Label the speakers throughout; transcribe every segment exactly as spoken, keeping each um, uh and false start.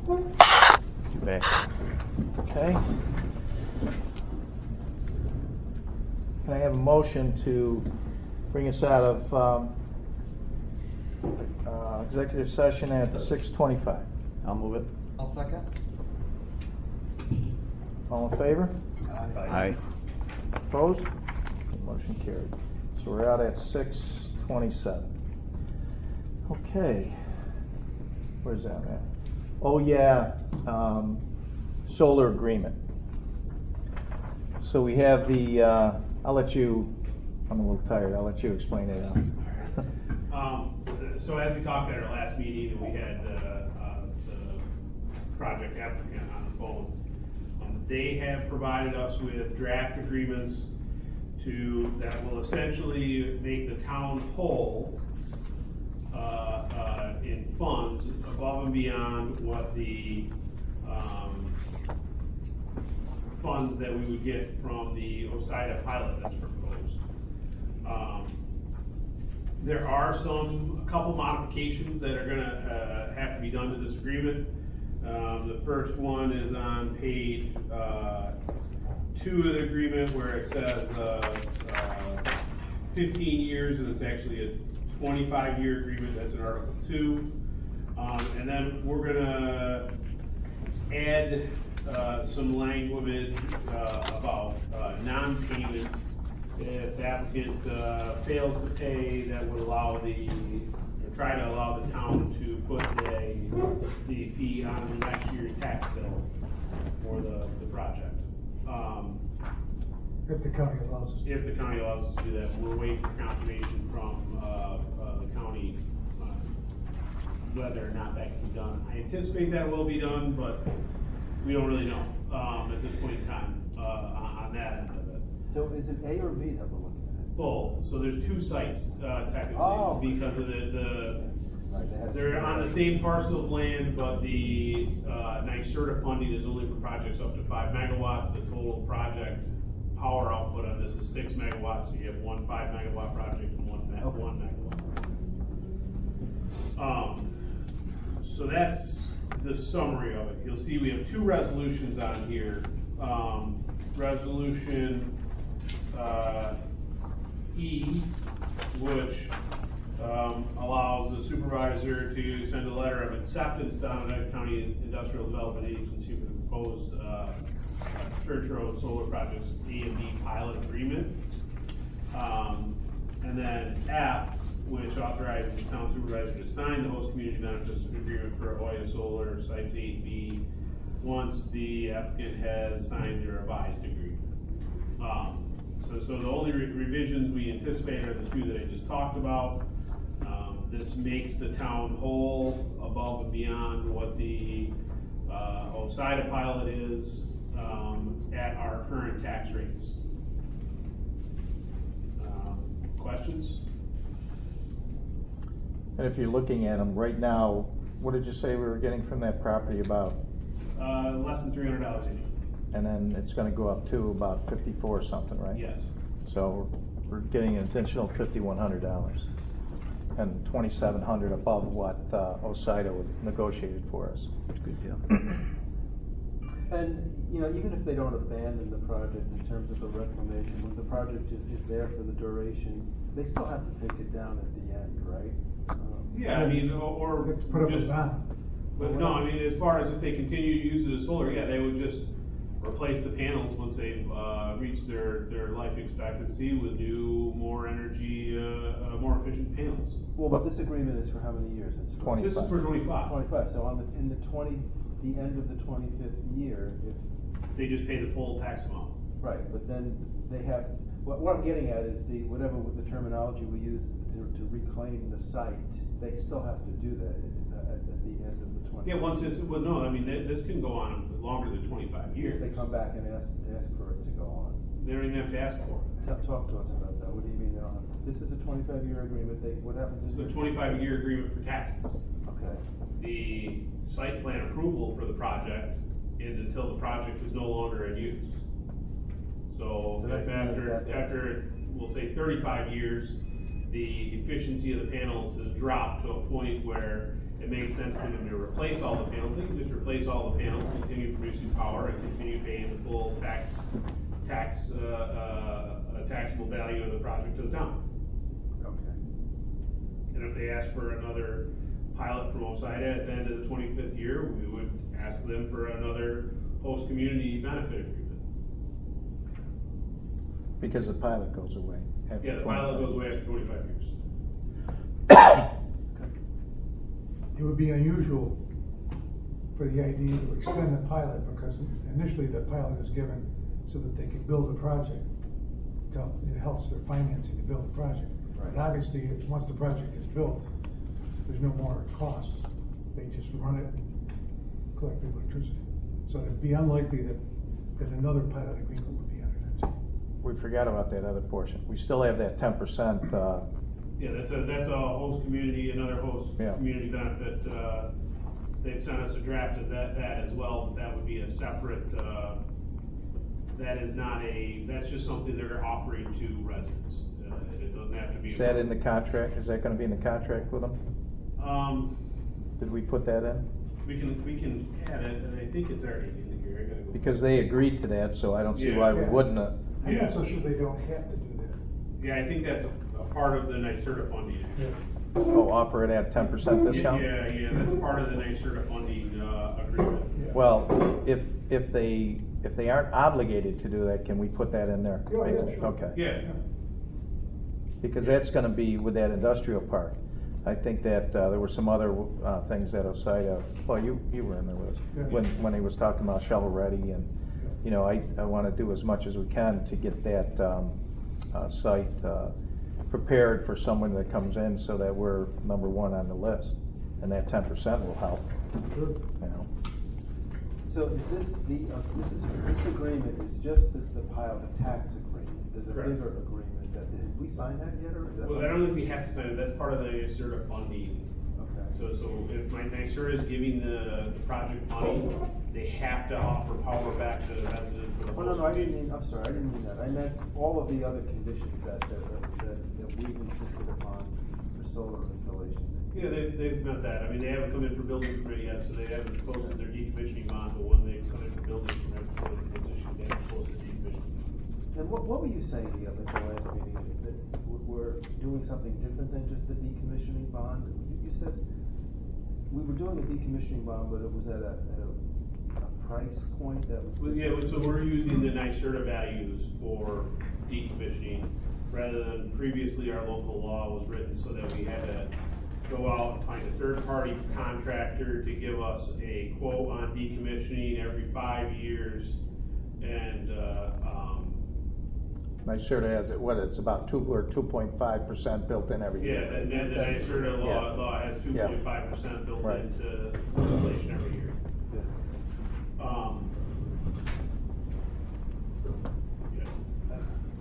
Speaker 1: Back. Okay. Can I have a motion to bring us out of um, uh, executive session at six twenty-five?
Speaker 2: I'll move it.
Speaker 3: I'll second.
Speaker 1: All in favor?
Speaker 3: Aye.
Speaker 2: Aye.
Speaker 1: Opposed? Motion carried. So we're out at six twenty-seven. Okay. Where's that at? Oh yeah, um, solar agreement. So we have the, uh, I'll let you, I'm a little tired, I'll let you explain it out.
Speaker 4: Um, so as we talked at our last meeting, we had uh, uh, the project applicant on the phone. Um, they have provided us with draft agreements to that will essentially make the town whole uh, uh, in funds above and beyond what the um, funds that we would get from the OSIDA pilot that's proposed. Um, There are some, a couple modifications that are gonna uh, have to be done to this agreement. Um, the first one is on page uh, two of the agreement where it says uh, uh, fifteen years, and it's actually a twenty-five year agreement. That's in Article two. Um, and then we're gonna add uh, some language uh, about uh, non-payment. If the applicant uh, fails to pay, that would allow the, or try to allow the town to put a, the fee on the next year's tax bill for the, the project. Um,
Speaker 5: If the county allows us.
Speaker 4: if the county allows us to do that, we're waiting for confirmation from uh, uh, the county uh, whether or not that can be done. I anticipate that will be done, but we don't really know um, at this point in time uh, on, on that end of it.
Speaker 3: So is it A or B that we're looking at?
Speaker 4: Both. So there's two sites uh, technically
Speaker 3: Oh.
Speaker 4: because of the, the
Speaker 3: Right, they have
Speaker 4: they're on the same parcel of land, but the uh, NYSERDA funding is only for projects up to five megawatts. The total project power output on this is six megawatts. So you have one five megawatt project and one me-
Speaker 3: Okay.
Speaker 4: one megawatt. Um, so that's the summary of it. You'll see we have two resolutions on here. Um, resolution Uh, E, which um, allows the supervisor to send a letter of acceptance to Onondaga County Industrial Development Agency for the proposed uh, Church Road Solar Projects A and B pilot agreement. Um, and then F, which authorizes the town supervisor to sign the host community benefits agreement for Oya Solar Sites A and B once the applicant has signed their revised agreement. Um, So, so the only re revisions we anticipate are the two that I just talked about. Um, this makes the town whole above and beyond what the uh, OSIDA pilot is um, at our current tax rates. Um, questions?
Speaker 1: And if you're looking at them right now, what did you say we were getting from that property about?
Speaker 4: Uh, less than three hundred dollars a year.
Speaker 1: And then it's going to go up to about fifty-four or something, right?
Speaker 4: Yes.
Speaker 1: So we're getting an additional fifty-one hundred dollars and twenty-seven hundred dollars above what uh, OSIDA negotiated for us.
Speaker 2: That's a good deal.
Speaker 3: And, you know, even if they don't abandon the project in terms of the reclamation, when the project is, is there for the duration, they still have to take it down at the end, right? Um,
Speaker 4: Yeah, I mean, or, or
Speaker 5: We have to put up a
Speaker 4: just,
Speaker 5: bond.
Speaker 4: but no, I mean, as far as if they continue to use it as solar, yeah, they would just replace the panels once they've uh, reached their, their life expectancy with new, more energy, uh, uh, more efficient panels.
Speaker 3: Well, but this agreement is for how many years? It's for
Speaker 4: This is for twenty-five.
Speaker 3: twenty-five, so on the, in the twenty, the end of the twenty-fifth year, if,
Speaker 4: They just pay the full tax amount.
Speaker 3: right, but then they have, what, what I'm getting at is the, whatever the terminology we use to, to reclaim the site, they still have to do that at, at the end of the twenty.
Speaker 4: Yeah, once it's, well, no, I mean, th- this can go on longer than twenty-five
Speaker 3: If
Speaker 4: years.
Speaker 3: they come back and ask, ask for it to go on.
Speaker 4: They don't even have to ask for it.
Speaker 3: Talk, talk to us about that, what do you mean they don't have, this is a twenty-five year agreement, they, what happens
Speaker 4: It's
Speaker 3: is.
Speaker 4: a twenty-five year agreement for taxes.
Speaker 3: Okay,
Speaker 4: The site plan approval for the project is until the project is no longer in use. So
Speaker 3: So that
Speaker 4: if
Speaker 3: means
Speaker 4: after,
Speaker 3: that-
Speaker 4: after, we'll say thirty-five years, the efficiency of the panels has dropped to a point where if it makes sense for them to replace all the panels, they can just replace all the panels, continue producing power, and continue paying the full tax, tax, uh, uh, taxable value of the project to the town.
Speaker 3: Okay.
Speaker 4: And if they ask for another pilot from OSIDA at the end of the twenty-fifth year, we would ask them for another host community benefit agreement.
Speaker 1: Because the pilot goes away. after
Speaker 4: Yeah, the pilot goes away after twenty-five years.
Speaker 5: It would be unusual for the idea to extend the pilot, because initially the pilot is given so that they can build a project. So it helps their financing to build a project.
Speaker 3: Right.
Speaker 5: But obviously, if- once the project is built, there's no more costs. They just run it and collect the electricity. So it'd be unlikely that, that another pilot agreement would be entered into.
Speaker 1: We forgot about that other portion. We still have that ten percent, uh,
Speaker 4: Yeah, that's a, that's a host community, another host
Speaker 1: Yeah.
Speaker 4: community benefit. Uh, They've sent us a draft of that, that as well, but that would be a separate, uh, that is not a, that's just something they're offering to residents. Uh, It doesn't have to be.
Speaker 1: is that in the contract? Is that gonna be in the contract with them?
Speaker 4: Um,
Speaker 1: Did we put that in?
Speaker 4: we can, we can add it, and I think it's already in here. I gotta go.
Speaker 1: Because they agreed to that, so I don't see
Speaker 4: Yeah.
Speaker 1: why we
Speaker 5: Yeah.
Speaker 1: wouldn't have.
Speaker 5: I'm
Speaker 4: Yeah.
Speaker 5: not so sure they don't have to do that.
Speaker 4: Yeah, I think that's a, a part of the NYSERDA funding.
Speaker 1: Oh, offer it at ten percent discount?
Speaker 4: Yeah, yeah, that's part of the NYSERDA funding, uh, agreement.
Speaker 5: Yeah.
Speaker 1: Well, if, if they, if they aren't obligated to do that, can we put that in there?
Speaker 5: Yeah, yeah, sure.
Speaker 1: Okay.
Speaker 4: Yeah.
Speaker 1: Because that's gonna be with that industrial park. I think that, uh, there were some other, uh, things that OSIDA, well, you, you were in there with us,
Speaker 5: Yeah.
Speaker 1: when, when he was talking about shovel ready, and, you know, I, I wanna do as much as we can to get that, um, uh, site, uh, prepared for someone that comes in, so that we're number one on the list, and that ten percent will help,
Speaker 5: Sure.
Speaker 1: you know.
Speaker 3: So is this the, uh, this is, this agreement is just the, the pilot tax agreement? There's a
Speaker 4: Correct.
Speaker 3: bigger agreement that, did we sign that yet, or is that?
Speaker 4: Well, I don't think we have to sign it, that's part of the NYSERDA funding.
Speaker 3: Okay.
Speaker 4: So, so if my NYSERDA is giving the, the project money, they have to offer power back to the residents of the
Speaker 3: Oh, no,
Speaker 4: host
Speaker 3: no, I didn't
Speaker 4: community.
Speaker 3: mean, I'm sorry, I didn't mean that. I meant all of the other conditions that, that, that, that we've insisted upon for solar installations.
Speaker 4: Yeah, they've, they've met that. I mean, they haven't come in for building permit yet, so they haven't posted their decommissioning bond, but when they come in for building permit for the position, they haven't posted decommissioning.
Speaker 3: And what, what were you saying the other, the last meeting, that w- we're doing something different than just the decommissioning bond? You said, we were doing a decommissioning bond, but it was at a, at a, a price point that was.
Speaker 4: Well, yeah, so we're using the NYSERDA values for decommissioning, rather than previously our local law was written so that we had to go out and find a third-party contractor to give us a quote on decommissioning every five years, and, uh, um,
Speaker 1: NYSERDA has it, what, it's about two, or two point five percent built in every
Speaker 4: yeah,
Speaker 1: year.
Speaker 4: and then the NYSERDA law,
Speaker 1: Yeah.
Speaker 4: law has two point five percent built
Speaker 1: Right.
Speaker 4: into inflation every year.
Speaker 3: Yeah.
Speaker 4: Um, yeah.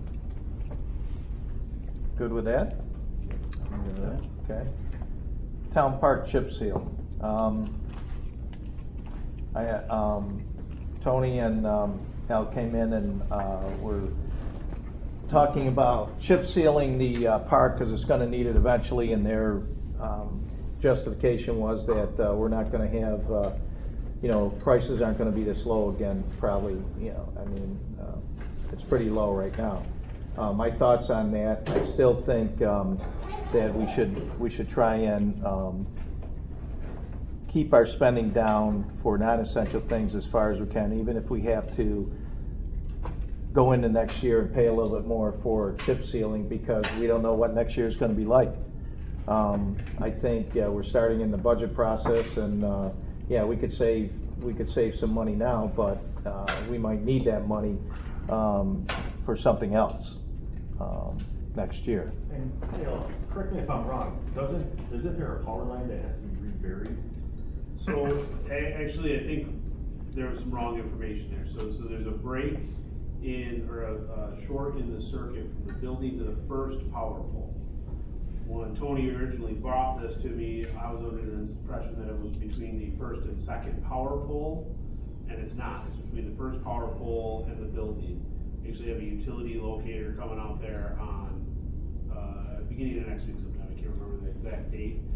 Speaker 1: Good with that? I'm good with that, okay. Town Park chip seal. Um, I, uh, um, Tony and, um, Al came in and, uh, were talking about chip sealing the, uh, park, cause it's gonna need it eventually, and their, um, justification was that, uh, we're not gonna have, uh, you know, prices aren't gonna be this low again, probably, you know, I mean, uh, it's pretty low right now. Uh, my thoughts on that, I still think, um, that we should, we should try and, um, keep our spending down for non-essential things as far as we can, even if we have to go into next year and pay a little bit more for chip sealing, because we don't know what next year is gonna be like. Um, I think, uh, we're starting in the budget process, and, uh, yeah, we could save, we could save some money now, but, uh, we might need that money, um, for something else, um, next year.
Speaker 2: And, you know, correct me if I'm wrong, doesn't, isn't there a power line that has to be reburied?
Speaker 4: So, a- actually, I think there was some wrong information there. So, so there's a break in, or a, a short in the circuit from the building to the first power pole. When Tony originally brought this to me, I was under the impression that it was between the first and second power pole, and it's not. It's between the first power pole and the building. We actually have a utility locator coming out there on, uh, beginning of next week sometime, I can't remember the exact date,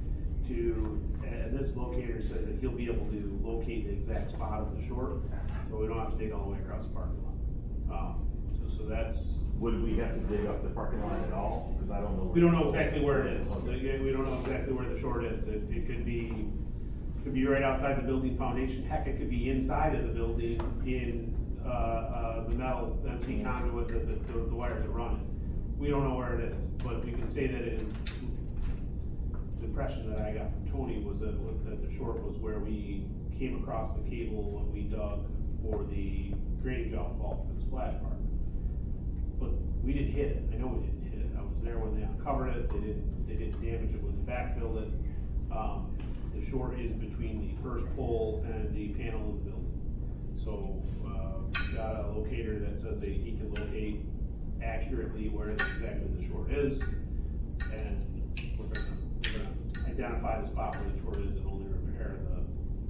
Speaker 4: to, and this locator says that he'll be able to locate the exact spot of the short, so we don't have to dig all the way across the parking lot. Um, so, so that's,
Speaker 2: Would we have to dig up the parking lot at all? Because I don't know.
Speaker 4: we don't know exactly where it is.
Speaker 2: Okay.
Speaker 4: We don't know exactly where the short is. It, it could be, could be right outside the building foundation. Heck, it could be inside of the building in, uh, uh, the metal M C conduit that the, the, the wires are running. We don't know where it is, but we can say that it is, the impression that I got from Tony was that, that the short was where we came across the cable when we dug for the drainage outfall for the splash park. But we didn't hit it. I know we didn't hit it. I was there when they uncovered it. They didn't, they didn't damage it when they backfilled it. Um, the short is between the first pole and the panel of the building. So, uh, we got a locator that says that he can locate accurately where exactly the short is. And we're gonna, we're gonna identify the spot where the short is and only repair the,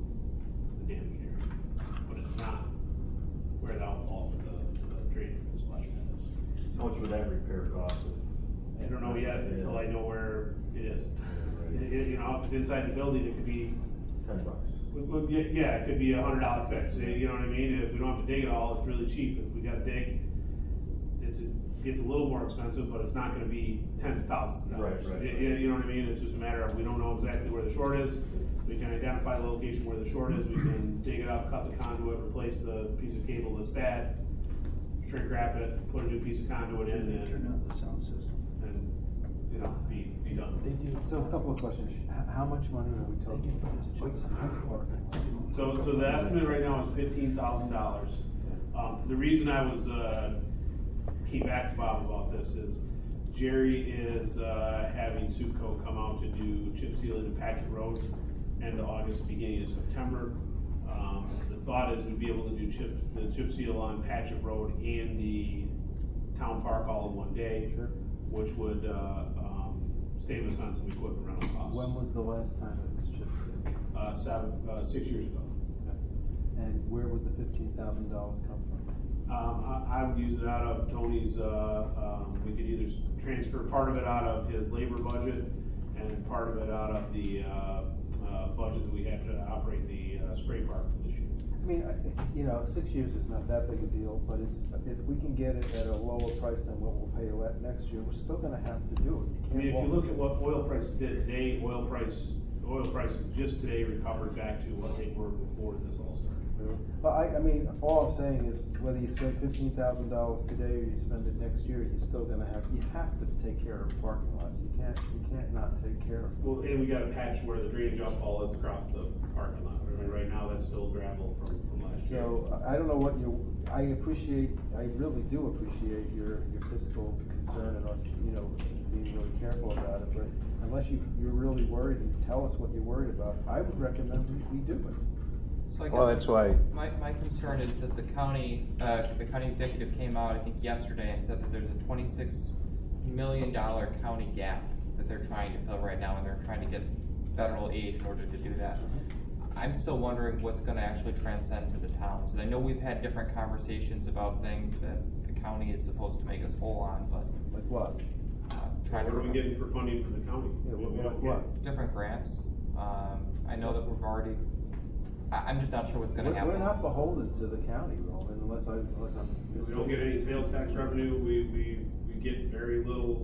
Speaker 4: the damaged area. But it's not where the outfall for the, the drainage for the splash pad is.
Speaker 2: How much would that repair cost?
Speaker 4: I don't know yet until I know where it is. It- it- You know, if it's inside the building, it could be,
Speaker 2: Ten bucks.
Speaker 4: well, well, yeah, yeah, it could be a hundred dollar fix, you know what I mean? If we don't have to dig it all, it's really cheap. If we gotta dig, it's, it gets a little more expensive, but it's not gonna be tens of thousands of dollars.
Speaker 2: Right, right,
Speaker 4: You-
Speaker 2: right.
Speaker 4: You, you know what I mean? It's just a matter of, we don't know exactly where the short is. We can identify the location where the short is, we can dig it up, cut the conduit, replace the piece of cable that's bad, shrink wrap it, put a new piece of conduit in,
Speaker 5: Turn
Speaker 4: and,
Speaker 5: out the sound system.
Speaker 4: and, you know, be, be done.
Speaker 3: They do. So a couple of questions. H- How much money are we talking about? What's the parking?
Speaker 4: So, so the estimate right now is fifteen thousand dollars. Um, the reason I was, uh, came back to Bob about this is Jerry is, uh, having Suco come out to do chip sealing in Patrick Road, end of August, beginning of September. Um, the thought is we'd be able to do chip, the chip seal on Patrick Road and the town park all in one day.
Speaker 3: Sure.
Speaker 4: Which would, uh, um, save us on some equipment rental costs.
Speaker 3: When was the last time it was chip sealed?
Speaker 4: Uh, seven, uh, six years ago.
Speaker 3: And where would the fifteen thousand dollars come from?
Speaker 4: Um, I, I would use it out of Tony's, uh, um, we could either s- transfer part of it out of his labor budget and part of it out of the, uh, uh, budget that we have to operate the, uh, spray park for this year.
Speaker 3: I mean, I think, you know, six years is not that big a deal, but it's, if we can get it at a lower price than what we'll pay le- next year, we're still gonna have to do it.
Speaker 4: I mean, if you
Speaker 3: walk-
Speaker 4: look at what oil prices did today, oil price, oil prices just today recovered back to what they were before this all started.
Speaker 3: But I, I mean, all I'm saying is whether you spend fifteen thousand dollars today or you spend it next year, you're still gonna have, you have to take care of parking lots. You can't, you can't not take care of them.
Speaker 4: Well, and we got a patch where the drainage outfall is across the parking lot. I mean, right now, that's still gravel from, from last year.
Speaker 3: So, I I don't know what you, I appreciate, I really do appreciate your, your fiscal concern and us, you know, being really careful about it, but unless you, you're really worried and tell us what you're worried about, I would recommend we, we do it.
Speaker 6: So I
Speaker 1: Well,
Speaker 6: guess
Speaker 1: that's why,
Speaker 6: My, my concern is that the county, uh, the county executive came out, I think yesterday, and said that there's a twenty-six million dollar county gap that they're trying to fill right now, and they're trying to get federal aid in order to do that. I'm still wondering what's gonna actually transcend to the towns. And I know we've had different conversations about things that the county is supposed to make us whole on, but,
Speaker 3: Like what?
Speaker 6: uh, trying to.
Speaker 4: What are we getting for funding from the county?
Speaker 3: Yeah, what-
Speaker 4: We don't
Speaker 3: what-
Speaker 4: get-
Speaker 3: what?
Speaker 6: Different grants. Um, I know that we've already, I, I'm just not sure what's gonna
Speaker 3: We're,
Speaker 6: happen.
Speaker 3: we're not beholden to the county, Roland, unless I, unless I'm.
Speaker 4: We don't get any sales tax revenue, we, we, we get very little.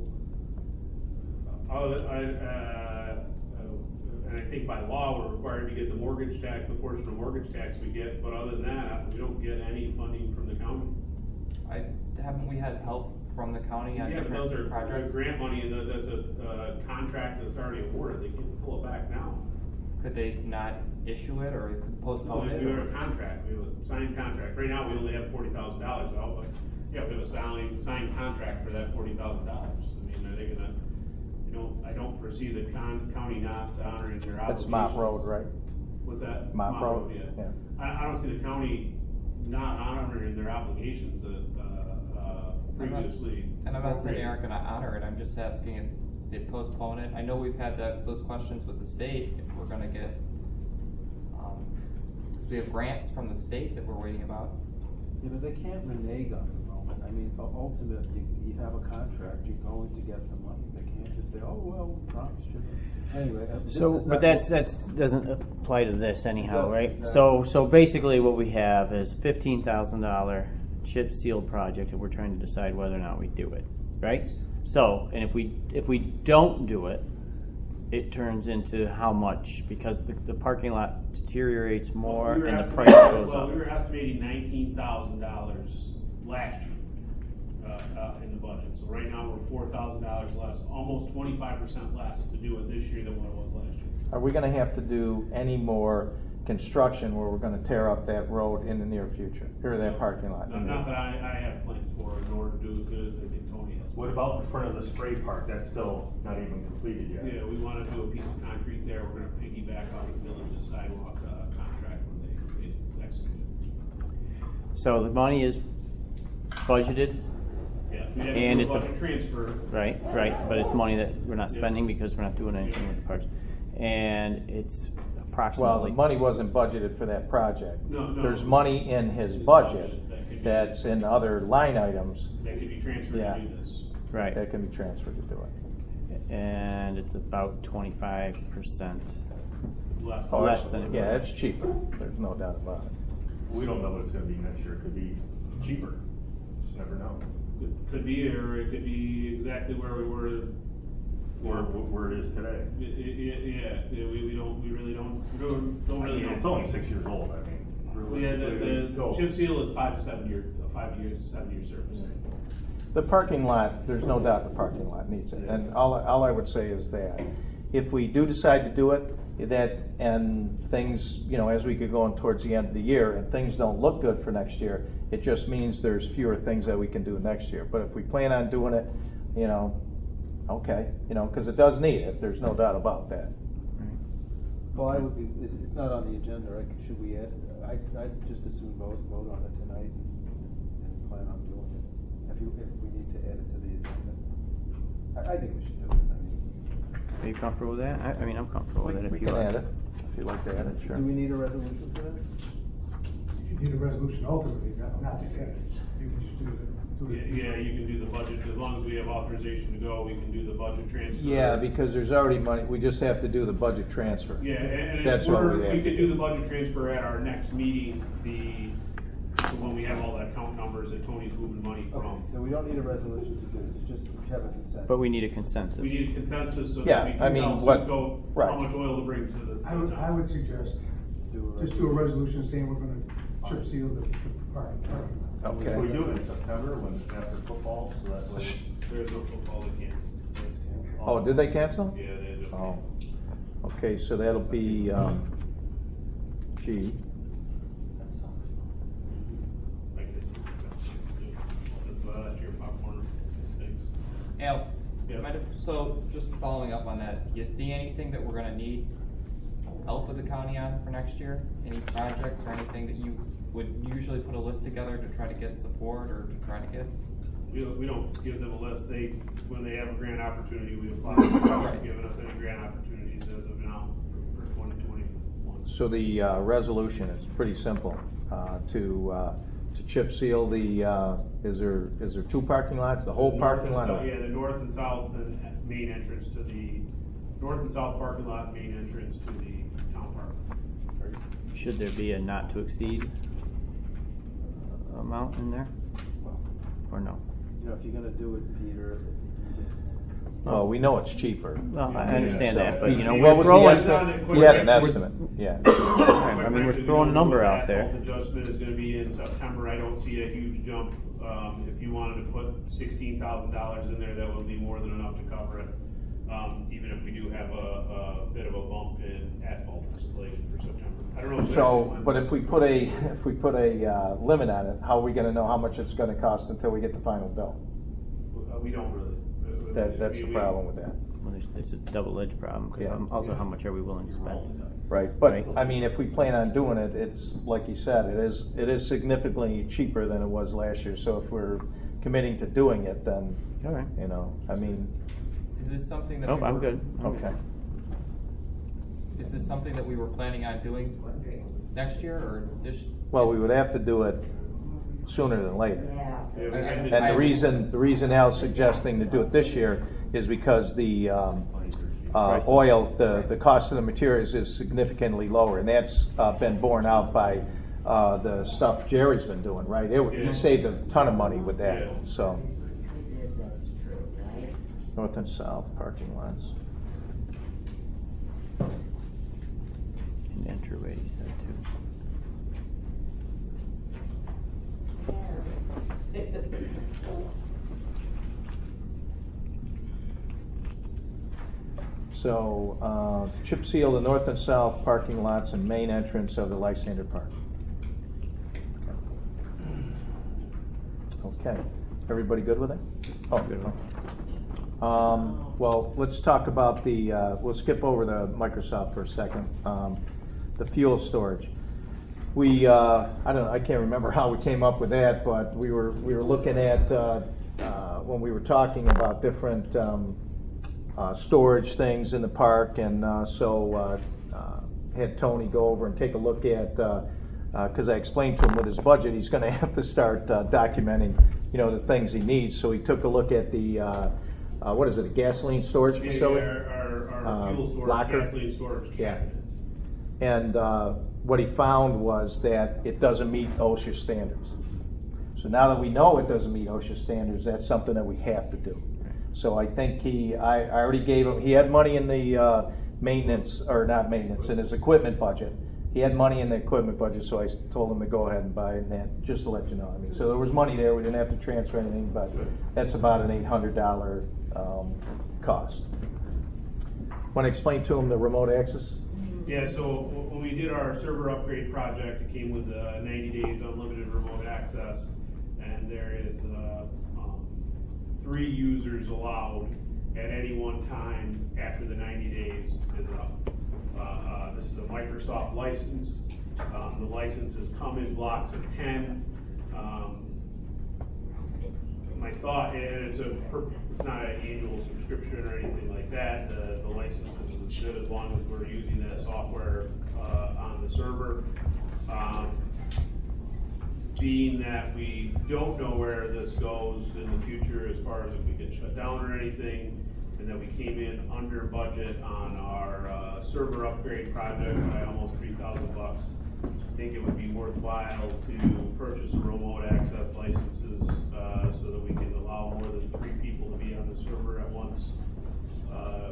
Speaker 4: Other, I, uh, uh, and I think by law, we're required to get the mortgage tax, the portion of mortgage tax we get, but other than that, we don't get any funding from the county.
Speaker 6: I, haven't we had help from the county on
Speaker 4: Yeah, but those
Speaker 6: different
Speaker 4: are
Speaker 6: projects?
Speaker 4: grant money, and that- that's a, uh, contract that's already awarded, they can't pull it back now.
Speaker 6: Could they not issue it or could postpone
Speaker 4: We
Speaker 6: it?
Speaker 4: we have
Speaker 6: or-
Speaker 4: a contract, we have a signed contract, right now, we only have forty thousand dollars out, but, yeah, we have a signed, signed contract for that forty thousand dollars. I mean, are they gonna, you know, I don't foresee the con, county not honoring their obligations.
Speaker 1: that's Mott Road, right?
Speaker 4: What's that?
Speaker 1: Mott Road,
Speaker 4: yeah.
Speaker 1: yeah.
Speaker 4: I, I don't see the county not honoring their obligations that, uh, uh,
Speaker 6: I'm not-
Speaker 4: previously.
Speaker 6: And I'm not saying they
Speaker 4: appropriated.
Speaker 6: aren't gonna honor it, I'm just asking if they postpone it. I know we've had that, those questions with the state, if we're gonna get, um, we have grants from the state that we're waiting about.
Speaker 3: Yeah, but they can't renege on the moment. I mean, u- ultimately, you, you have a contract, you're going to get the money. They can't just say, oh, well, promise you. Anyway. uh, this
Speaker 7: So,
Speaker 3: is
Speaker 7: but
Speaker 3: not-
Speaker 7: that's, that's, doesn't apply to this anyhow,
Speaker 3: doesn't,
Speaker 7: right?
Speaker 3: no.
Speaker 7: So, so basically what we have is fifteen thousand dollar chip sealed project and we're trying to decide whether or not we do it, right? So, and if we, if we don't do it, it turns into how much? Because the, the parking lot deteriorates more
Speaker 4: We were
Speaker 7: and the
Speaker 4: estimating-
Speaker 7: price goes
Speaker 4: well,
Speaker 7: up.
Speaker 4: we were estimating nineteen thousand dollars last year, uh, uh, in the budget. So right now, we're four thousand dollars less, almost twenty-five percent less to do it this year than what it was last year.
Speaker 1: Are we gonna have to do any more construction where we're gonna tear up that road in the near future, or that parking lot?
Speaker 4: Not, not that I, I have plans for, it, nor do, because I think Tony has.
Speaker 2: What about in front of the spray park? That's still not even completed yet.
Speaker 4: Yeah, we wanna do a piece of concrete there, we're gonna piggyback on the village's sidewalk, uh, contract when they, they execute it.
Speaker 7: So the money is budgeted,
Speaker 4: Yeah, we have
Speaker 7: And
Speaker 4: to
Speaker 7: it's
Speaker 4: do
Speaker 7: a-
Speaker 4: a budget transfer.
Speaker 7: right, right, but it's money that we're not spending because we're not doing anything with the parks. And it's
Speaker 1: Well,
Speaker 7: approximately.
Speaker 1: the money wasn't budgeted for that project.
Speaker 4: No, no.
Speaker 1: There's money in his
Speaker 4: His
Speaker 1: budget
Speaker 4: budget that could be-
Speaker 1: that's in other line items
Speaker 4: That could be transferred
Speaker 1: Yeah.
Speaker 4: to do this.
Speaker 7: Right.
Speaker 1: that can be transferred to do it.
Speaker 7: And it's about twenty-five percent.
Speaker 4: Less.
Speaker 1: Oh,
Speaker 7: Less
Speaker 1: it's-
Speaker 7: than-
Speaker 1: Yeah, it's cheaper, there's no doubt about it.
Speaker 2: We don't know what it's gonna be next year. It could be cheaper. Just never know.
Speaker 4: Could, could be, or it could be exactly where we were.
Speaker 2: Where, where it is today.
Speaker 4: Y- y- y- Yeah, yeah, we, we don't, we really don't, we don't, don't
Speaker 2: I
Speaker 4: really
Speaker 2: mean,
Speaker 4: know.
Speaker 2: it's only six years old, I mean.
Speaker 4: Yeah, the,
Speaker 2: realistically,
Speaker 4: the
Speaker 2: go.
Speaker 4: chip seal is five to seven year, uh, five years, seven year service.
Speaker 1: The parking lot, there's no doubt the parking lot needs it, and all, all I would say is that if we do decide to do it, that, and things, you know, as we get going towards the end of the year, and things don't look good for next year, it just means there's fewer things that we can do next year. But if we plan on doing it, you know, okay, you know, because it does need it, there's no doubt about that.
Speaker 3: Well, I would be, it's, it's not on the agenda, right? Should we add, I, I'd just as soon vote, vote on it tonight and, and plan on doing it. If you, if we need to add it to the agenda. I, I think we should do it, I mean.
Speaker 7: Are you comfortable with that? I, I mean, I'm comfortable with it
Speaker 1: We
Speaker 7: if you
Speaker 1: can
Speaker 7: are.
Speaker 1: add it, if you'd like to add it, sure.
Speaker 3: Do we need a resolution for that?
Speaker 5: You need a resolution ultimately, not, not to edit. You can just do the, do
Speaker 4: Yeah,
Speaker 5: it.
Speaker 4: yeah, you can do the budget, as long as we have authorization to go, we can do the budget transfer.
Speaker 1: Yeah, because there's already money, we just have to do the budget transfer.
Speaker 4: Yeah, and, and
Speaker 1: That's
Speaker 4: if
Speaker 1: what
Speaker 4: we're,
Speaker 1: we have
Speaker 4: we
Speaker 1: to
Speaker 4: could
Speaker 1: do.
Speaker 4: do the budget transfer at our next meeting, the, when we have all the account numbers that Tony's moving money
Speaker 3: Okay,
Speaker 4: from.
Speaker 3: so we don't need a resolution to do this, just have a consent.
Speaker 7: But we need a consensus.
Speaker 4: We need a consensus so
Speaker 1: Yeah,
Speaker 4: that we
Speaker 1: I
Speaker 4: can
Speaker 1: mean,
Speaker 4: tell
Speaker 1: what-
Speaker 4: Suco
Speaker 1: right.
Speaker 4: how much oil to bring to the.
Speaker 5: I would, I would suggest,
Speaker 3: Do a
Speaker 5: just do a resolution saying we're gonna chip seal the, the parking, parking lot.
Speaker 1: Okay.
Speaker 2: Can we do it in September when, after football, so that way?
Speaker 4: There's no football that canceled.
Speaker 1: Oh, did they cancel?
Speaker 4: Yeah, they just
Speaker 1: Oh.
Speaker 4: canceled.
Speaker 1: Okay, so that'll be, um, G.
Speaker 4: Like this. That's uh, last year popcorn stinks.
Speaker 6: Al,
Speaker 4: Yeah.
Speaker 6: mind if- so just following up on that, do you see anything that we're gonna need help with the county on for next year? Any projects or anything that you would usually put a list together to try to get support or to try to get?
Speaker 4: We don't, we don't give them a list, they, when they have a grant opportunity, we apply. They haven't given us any grant opportunities as of now for twenty twenty-one.
Speaker 1: So the uh, resolution is pretty simple, uh, to, uh, to chip seal the, uh, is there, is there two parking lots, the whole
Speaker 4: The
Speaker 1: parking
Speaker 4: north
Speaker 1: lot?
Speaker 4: and south- Yeah, the north and south and main entrance to the, north and south parking lot, main entrance to the town park.
Speaker 7: Should there be a not to exceed uh, amount in there? Or no?
Speaker 3: You know, if you're gonna do it, Peter, you just.
Speaker 1: Well, we know it's cheaper.
Speaker 7: Well, I understand
Speaker 1: So-
Speaker 7: that, but you know,
Speaker 1: What
Speaker 7: we're
Speaker 1: was the
Speaker 7: throwing.
Speaker 1: estimate? He had an estimate, yeah.
Speaker 7: I mean, we're throwing a number out there.
Speaker 4: Asphalt adjustment is gonna be in September, I don't see a huge jump. Um, if you wanted to put sixteen thousand dollars in there, that would be more than enough to cover it. Um, even if we do have a, a bit of a bump in asphalt installation for September. I don't know. exactly
Speaker 1: So,
Speaker 4: when.
Speaker 1: but if we put a, if we put a, uh, limit on it, how are we gonna know how much it's gonna cost until we get the final bill?
Speaker 4: Uh, We don't really. Uh,
Speaker 1: That, that's
Speaker 4: we-
Speaker 1: the
Speaker 4: we-
Speaker 1: problem with that.
Speaker 7: Well, it's, it's a double-edged problem, because
Speaker 1: Yeah.
Speaker 7: also how much are we willing to spend?
Speaker 1: Right, but,
Speaker 7: Right.
Speaker 1: I mean, if we plan on doing it, it's, like you said, it is, it is significantly cheaper than it was last year, so if we're committing to doing it, then,
Speaker 7: All right.
Speaker 1: you know, I mean,
Speaker 6: Is this something that?
Speaker 7: Nope,
Speaker 6: we
Speaker 7: I'm
Speaker 6: were-
Speaker 7: good. I'm
Speaker 1: okay.
Speaker 6: Is this something that we were planning on doing next year or this?
Speaker 1: Well, we would have to do it sooner than later.
Speaker 4: Yeah, we
Speaker 6: I-
Speaker 4: had to-
Speaker 1: And the reason, the reason Al's suggesting to do it this year is because the um, uh,
Speaker 7: Prices.
Speaker 1: oil, the, the cost of the materials is significantly lower, and that's uh, been borne out by uh, the stuff Jerry's been doing, right? It,
Speaker 4: Yeah.
Speaker 1: He saved a ton of money with that,
Speaker 4: Yeah.
Speaker 1: so. North and south parking lots.
Speaker 7: And entryway, he said too.
Speaker 1: So, uh, chip seal the north and south parking lots and main entrance of the Lysander Park. Okay, everybody good with it? Oh, good. Um, well, let's talk about the, uh, we'll skip over the Microsoft for a second. Um, the fuel storage. We, uh, I don't know, I can't remember how we came up with that, but we were, we were looking at, uh, uh, when we were talking about different, um, uh, storage things in the park, and, uh, so, uh, uh, had Tony go over and take a look at, uh, uh 'cause I explained to him with his budget, he's gonna have to start, uh, documenting, you know, the things he needs, so he took a look at the, uh, uh, what is it, a gasoline storage
Speaker 4: Yeah,
Speaker 1: facility?
Speaker 4: Our, our, our
Speaker 1: Um,
Speaker 4: fuel storage,
Speaker 1: locker?
Speaker 4: gasoline storage
Speaker 1: Yeah.
Speaker 4: cabinet.
Speaker 1: And uh, what he found was that it doesn't meet OSHA standards. So now that we know it doesn't meet OSHA standards, that's something that we have to do. So I think he, I, I already gave him, he had money in the uh, maintenance, or not maintenance, in his equipment budget. He had money in the equipment budget, so I told him to go ahead and buy it, and that, just to let you know. I mean, so there was money there, we didn't have to transfer anything, but that's about an eight hundred dollars um, cost. Want to explain to him the remote access?
Speaker 4: Yeah, so w- when we did our server upgrade project, it came with uh, ninety days unlimited remote access, and there is uh, um, three users allowed at any one time after the ninety days is up. Uh, uh, this is a Microsoft license. Um, the licenses come in blocks of ten. Um, my thought, and it's a per, it's not an annual subscription or anything like that. The, the license is good as long as we're using that software uh, on the server. Um, being that we don't know where this goes in the future as far as if we get shut down or anything, and that we came in under budget on our uh, server upgrade project by almost three thousand bucks. I think it would be worthwhile to purchase a remote access licenses uh, so that we can allow more than three people to be on the server at once uh,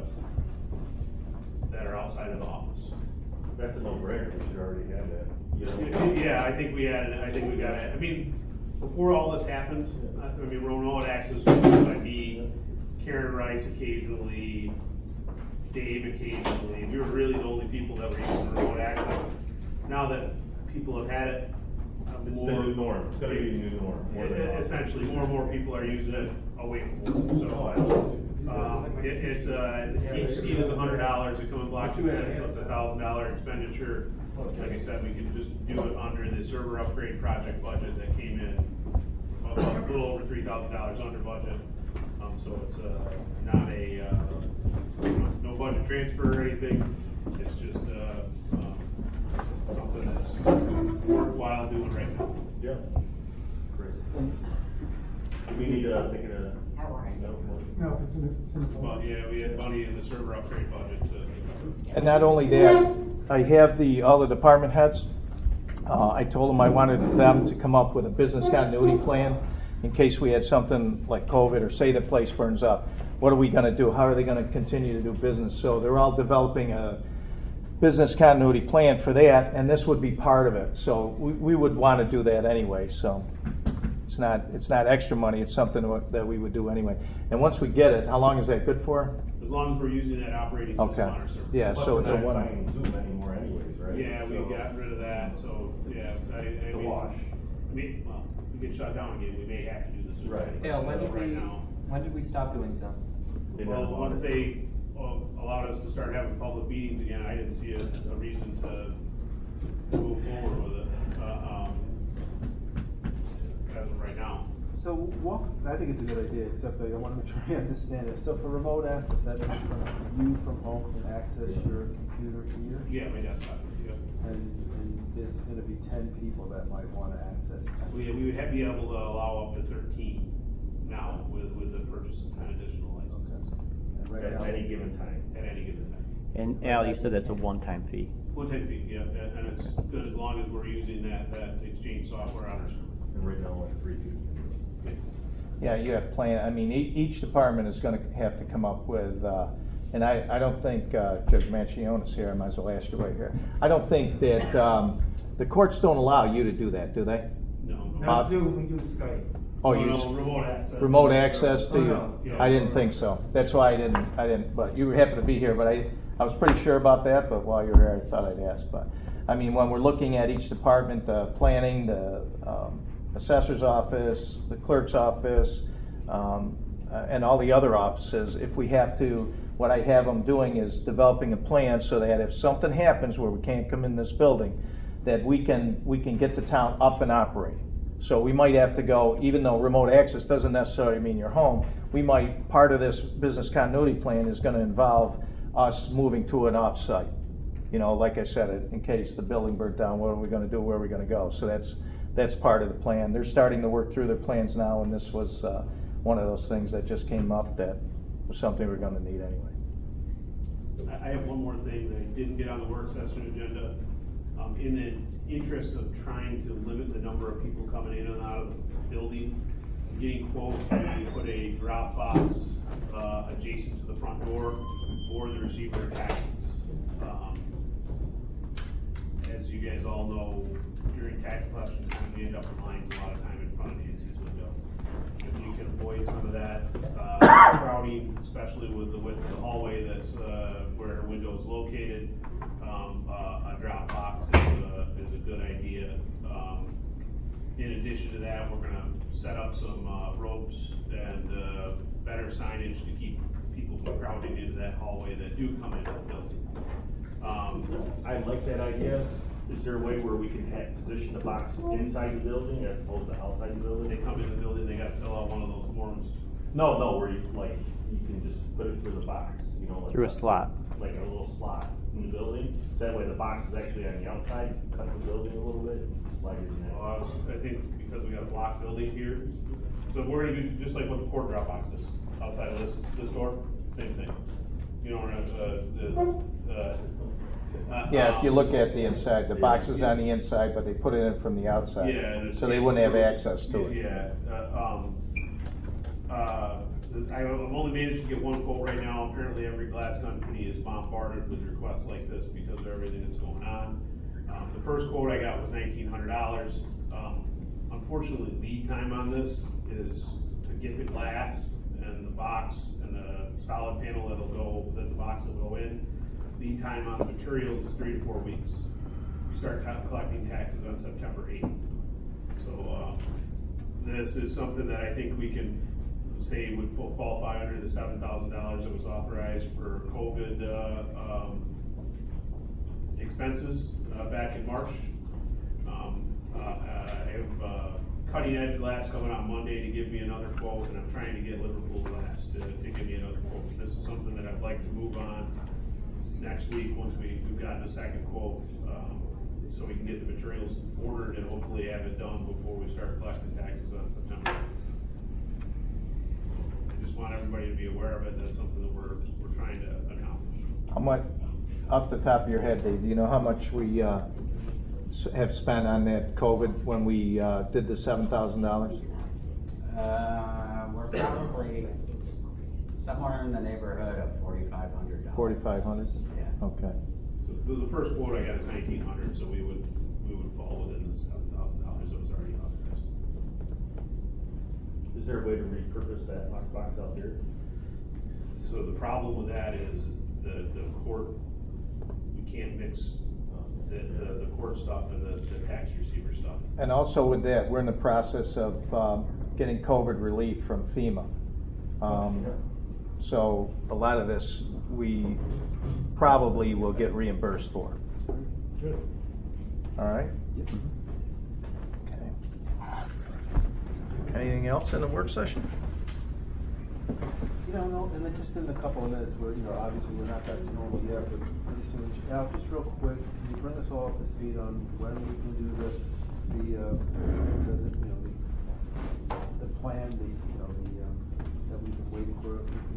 Speaker 4: that are outside of the office.
Speaker 2: That's a no-brainer, we should already have that. You know?
Speaker 4: Yeah, I think we had, I think we got it. I mean, before all this happened, I mean, remote access was used by me, Karen Rice occasionally, Dave occasionally. We were really the only people that were using remote access. Now that people have had it, uh,
Speaker 2: It's the
Speaker 4: more,
Speaker 2: new norm, it's gonna be the new norm. more than
Speaker 4: e-
Speaker 2: not.
Speaker 4: essentially, more and more people are using it away from work. So, um, it, it's uh, each seat is a hundred dollars. It comes in blocks of ten, so it's a thousand dollar expenditure. Like I said, we can just do it under the server upgrade project budget that came in about a little over three thousand dollars under budget. Um, so it's uh, not a uh, no budget transfer or anything. It's just uh, um, something that's worthwhile doing right now.
Speaker 2: Yeah. Great. Do we need to think of a?
Speaker 5: No, it's in the, it's in the.
Speaker 4: Well, yeah, we had money in the server upgrade budget to cover.
Speaker 1: And not only that, I have the, all the department heads. Uh, I told them I wanted them to come up with a business continuity plan in case we had something like COVID or say the place burns up. What are we gonna do? How are they gonna continue to do business? So they're all developing a business continuity plan for that, and this would be part of it. So we, we would wanna do that anyway, so. It's not, it's not extra money, it's something that we would do anyway. And once we get it, how long is that good for?
Speaker 4: As long as we're using that operating system
Speaker 1: Okay.
Speaker 4: on our server.
Speaker 1: Yeah,
Speaker 2: Plus,
Speaker 1: so
Speaker 2: we're
Speaker 1: it's a
Speaker 2: not
Speaker 1: one.
Speaker 2: buying Zoom anymore anyways, right?
Speaker 4: Yeah, we
Speaker 2: So-
Speaker 4: got rid of that, so, yeah, I, I
Speaker 2: It's a
Speaker 4: mean,
Speaker 2: wash.
Speaker 4: I mean, well, if we get shut down again, we may have to do this.
Speaker 2: Right.
Speaker 4: anyway,
Speaker 6: Yeah, when
Speaker 4: so
Speaker 6: did
Speaker 4: right
Speaker 6: we,
Speaker 4: now.
Speaker 6: when did we stop doing so?
Speaker 2: They
Speaker 4: Well,
Speaker 2: never
Speaker 4: once
Speaker 2: bought it.
Speaker 4: they uh, allowed us to start having public meetings again, I didn't see a, a reason to move forward with it, uh, um, as of right now.
Speaker 3: So walk, I think it's a good idea, except I want to make sure I understand it. So for remote access, that means you from home can access your computer here?
Speaker 4: Yeah, my desktop, yeah.
Speaker 3: And, and there's gonna be ten people that might wanna access.
Speaker 4: We, we would have, be able to allow up to thirteen. now with, with the purchase of ten additional licenses
Speaker 3: And right
Speaker 2: At
Speaker 3: now-
Speaker 2: any given time.
Speaker 4: at any given time.
Speaker 7: And Al, you said that's a one-time fee.
Speaker 4: One-time fee, yeah, and and it's good as long as we're using that, that exchange software on our server.
Speaker 2: And right now, like three fifty.
Speaker 1: Yeah, you have plan, I mean, each, each department is gonna have to come up with, uh, and I, I don't think, uh, Judge Manchione's here, I might as well ask you right here. I don't think that, um, the courts don't allow you to do that, do they?
Speaker 4: No, no.
Speaker 1: Bob?
Speaker 8: Not Zoom, we use Skype.
Speaker 1: Oh,
Speaker 4: No,
Speaker 1: you,
Speaker 4: no,
Speaker 1: s-
Speaker 4: remote access.
Speaker 1: remote access to
Speaker 8: Oh,
Speaker 1: you?
Speaker 8: no.
Speaker 4: Yeah.
Speaker 1: I didn't think so, that's why I didn't, I didn't, but you happen to be here, but I, I was pretty sure about that, but while you were here, I thought I'd ask, but, I mean, when we're looking at each department, the planning, the, um, assessor's office, the clerk's office, um, uh, and all the other offices, if we have to, what I have them doing is developing a plan so that if something happens where we can't come in this building, that we can, we can get the town up and operating. So we might have to go, even though remote access doesn't necessarily mean you're home, we might, part of this business continuity plan is gonna involve us moving to an off-site. You know, like I said, in case the building burnt down, what are we gonna do, where are we gonna go? So that's, that's part of the plan. They're starting to work through their plans now, and this was uh, one of those things that just came up that was something we're gonna need anyway.
Speaker 4: I I have one more thing that I didn't get on the work session agenda. Um, in the interest of trying to limit the number of people coming in and out of the building, getting quotes to put a drop box uh, adjacent to the front door for the receiver of taxes. Um, As you guys all know, during tax collection time, we end up in lines a lot of time in front of Nancy's window. If you can avoid some of that uh, crowding, especially with the width of the hallway that's uh, where her window is located, um, uh, a drop box is a, is a good idea. Um, in addition to that, we're gonna set up some uh, ropes and uh, better signage to keep people from crowding into that hallway that do come into the building. Um,
Speaker 2: I like that idea. Is there a way where we can have, position the box inside the building as opposed to outside the
Speaker 4: When they
Speaker 2: building?
Speaker 4: come in the building, they gotta fill out one of those forms.
Speaker 2: No, no, where you, like, you can just put it through the box, you know? like
Speaker 7: Through a slot.
Speaker 2: Like a little slot in the building. That way the box is actually on the outside, cut the building a little bit, slide it in there.
Speaker 4: Uh, I think because we got a block building here, so we're gonna do just like what the court drop box is, outside of this, this door, same thing. You know, we're gonna, uh, the, uh. uh,
Speaker 1: Yeah, if you
Speaker 4: um,
Speaker 1: look at the inside, the box is on the inside, but they put it in from the outside.
Speaker 4: Yeah. and it's-
Speaker 1: So they wouldn't have access to it.
Speaker 4: Yeah, uh, um, uh, I've only managed to get one quote right now. Apparently every glass company is bombarded with requests like this because of everything that's going on. Um, the first quote I got was nineteen hundred dollars. Um, unfortunately, lead time on this is to get the glass and the box and the solid panel that'll go, that the box will go in. Lead time on the materials is three to four weeks. We start co- collecting taxes on September eighth. So, um, this is something that I think we can say would full qualify under the seven thousand dollars that was authorized for COVID, uh, um, expenses, uh, back in March. Um, uh, I have, uh, cutting edge glass coming out Monday to give me another quote, and I'm trying to get Liverpool glass to, to give me another quote. This is something that I'd like to move on next week, once we, we've gotten a second quote, um, so we can get the materials ordered and hopefully have it done before we start collecting taxes on September. I just want everybody to be aware of it. That's something that we're, we're trying to accomplish.
Speaker 1: How much, off the top of your head, Dave, do you know how much we uh, s- have spent on that COVID when we uh, did the seven thousand dollars?
Speaker 9: Uh, we're probably somewhere in the neighborhood of forty-five hundred dollars.
Speaker 1: Forty-five hundred?
Speaker 9: Yeah.
Speaker 1: Okay.
Speaker 4: So the, the first quote I got is nineteen hundred, so we would, we would fall within the seven thousand dollars that was already authorized.
Speaker 2: Is there a way to repurpose that box box out there?
Speaker 4: So the problem with that is the, the court, we can't mix uh, the, the, the court stuff and the, the tax receiver stuff.
Speaker 1: And also with that, we're in the process of um, getting COVID relief from FEMA. Um, So a lot of this, we probably will get reimbursed for.
Speaker 2: Good.
Speaker 1: All right? Okay. Anything else in the work session?
Speaker 3: You know, no, and then just in a couple of minutes, we're, you know, obviously we're not back to normal yet, but pretty soon. Al, just real quick, can you bring us all up to speed on when we can do the, the, uh, the, the, you know, the, the plan, the, you know, the, um,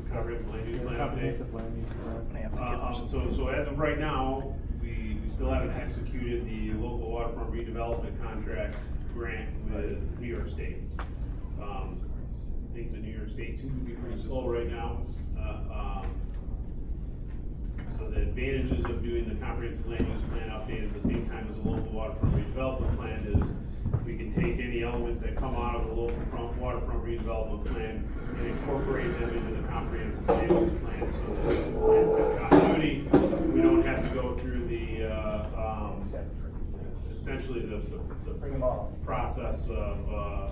Speaker 2: comprehensive land use
Speaker 3: Yeah,
Speaker 2: plan update.
Speaker 3: comprehensive land use plan.
Speaker 2: Uh, um, so, so as of right now, we, we still haven't executed the local waterfront redevelopment contract grant with New York State. Um, things in New York State seem to be pretty slow right now. Uh, um, so the advantages of doing the comprehensive land use plan update at the same time as the local waterfront redevelopment plan is we can take any elements that come out of the local front waterfront redevelopment plan and incorporate them into the comprehensive land use plan so that the plans have continuity. We don't have to go through the, uh, um, essentially the, the, the process of, uh,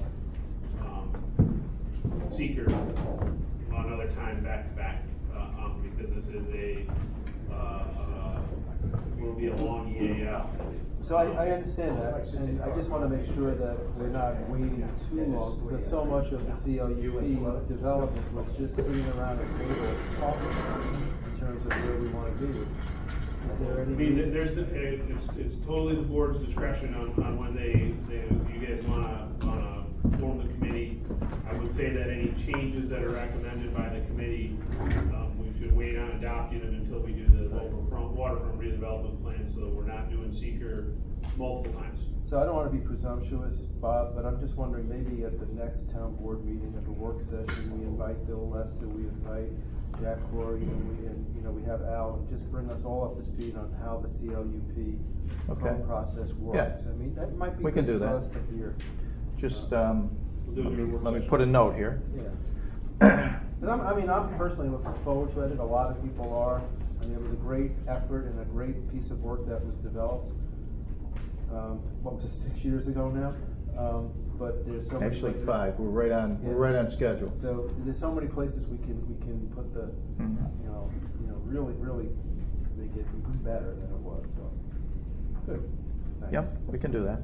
Speaker 2: um, seeker another time back to back, uh, um, because this is a, uh, uh, will be a long E A F.
Speaker 3: So I, I understand that, and I just want to make sure that we're not waiting too long, because so much of the C L U P development was just sitting around a table talking in terms of where we want to be. Is there
Speaker 2: I
Speaker 3: any?
Speaker 2: mean, there's, the- it's, it's totally the board's discretion on, on when they, they, you guys wanna, wanna form the committee. I would say that any changes that are recommended by the committee, um, we should wait on adopting them until we do the local front waterfront redevelopment plan, so that we're not doing seeker multiple times.
Speaker 3: So I don't want to be presumptuous, Bob, but I'm just wondering, maybe at the next town board meeting, at the work session, we invite Bill Lester, we invite Jack Corey, and we, and, you know, we have Al, and just bring us all up to speed on how the C L U P
Speaker 1: Okay.
Speaker 3: process works. I mean, that might be
Speaker 1: We can
Speaker 3: good
Speaker 1: do
Speaker 3: for
Speaker 1: that.
Speaker 3: us to hear.
Speaker 1: Just, um,
Speaker 2: We'll do it
Speaker 1: let
Speaker 2: during
Speaker 1: me,
Speaker 2: work
Speaker 1: let me
Speaker 2: session.
Speaker 1: put a note here.
Speaker 3: Yeah. But I'm, I mean, I'm personally looking forward to it. A lot of people are. I mean, it was a great effort and a great piece of work that was developed. Um, what was it, six years ago now? Um, but there's so many
Speaker 1: Actually,
Speaker 3: places-
Speaker 1: five. We're right on, we're right on schedule.
Speaker 3: So there's so many places we can we can put the,
Speaker 1: Mhm.
Speaker 3: you know, you know, really really make it even better than it was. So good. Thanks.
Speaker 1: Yep, we can do that.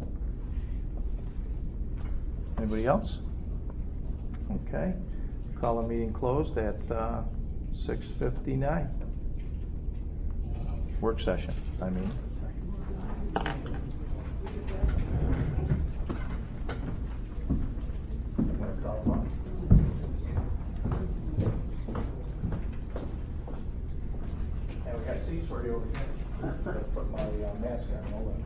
Speaker 1: Anybody else? Okay. Call the meeting closed at uh, six fifty-nine. Work session, I mean.
Speaker 8: And we got seats for you over here. Gotta put my uh, mask on, hold on.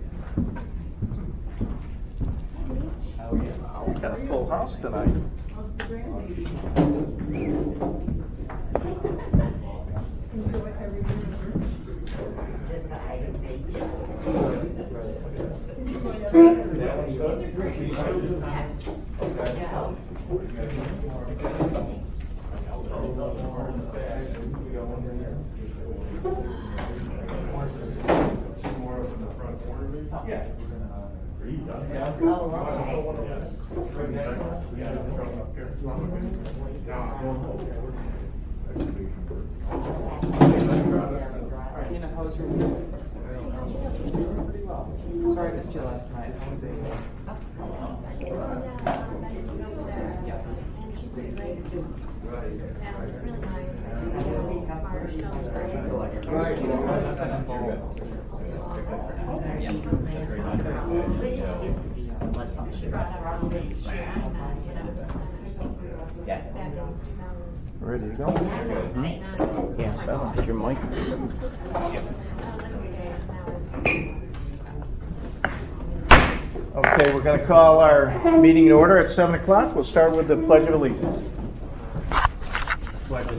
Speaker 8: Oh, yeah.
Speaker 1: We got a full house tonight.
Speaker 8: Yeah.
Speaker 2: Are you done?
Speaker 8: Yeah.
Speaker 6: Tina, how was your week? Pretty well. Sorry I missed you last night. How was it? Yes.
Speaker 10: And she's been great. Yeah, really nice. Smart, she knows great.
Speaker 6: Right.
Speaker 10: She brought up our own share, and, uh, you know,
Speaker 9: Yeah.
Speaker 10: back in, um,
Speaker 1: Ready to go?
Speaker 10: nine.
Speaker 7: Yeah, so, is your mic?
Speaker 10: That was every day, now.
Speaker 1: Okay, we're going to call our meeting in order at seven o'clock. We'll start with the Pledge of Allegiance. Pledge